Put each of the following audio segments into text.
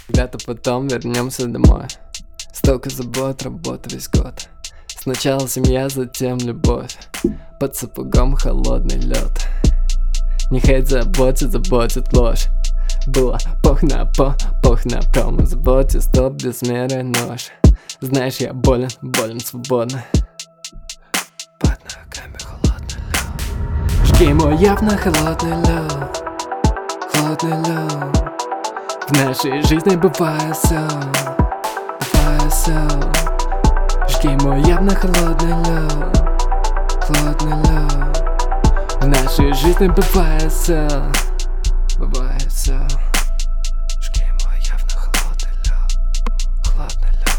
Когда-то потом вернемся домой. Столько забот, работы весь год. Сначала семья, затем любовь. Под сапогом холодный лед. Не хейт заботит, заботит ложь. Было пох на пром. Заботе стоп, без меры нож. Знаешь, я болен, болен свободно. Под ногами холодный лед. Жги мой явно холодный лед. Холодный лед. В нашей жизни бывает все. Бывает все. Жги мой явно холодный лед. Холодный лед. В нашей жизни бывает все. Бывает все. Жги мой явно холодный лед. Холодный лед.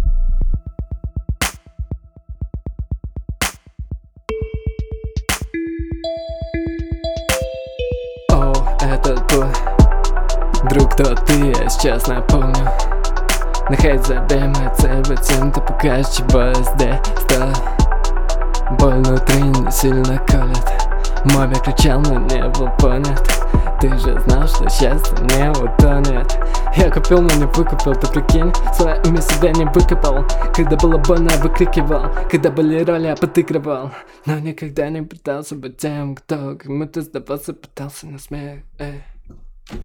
О, это твой друг, кто ты, я сейчас напомню. На хейт забей мой целый тем, ты покажешь, чего здесь стал. Боль внутри не сильно колет. Мой век кричал, но не был понят. Ты же знал, что счастье не утонет. Я купил, но не выкупил, ты прикинь. Свое имя себя не выкопал. Когда было больно, я выкрикивал. Когда были роли, я подыгрывал. Но никогда не пытался быть тем, кто кому-то сдавался, пытался на смех.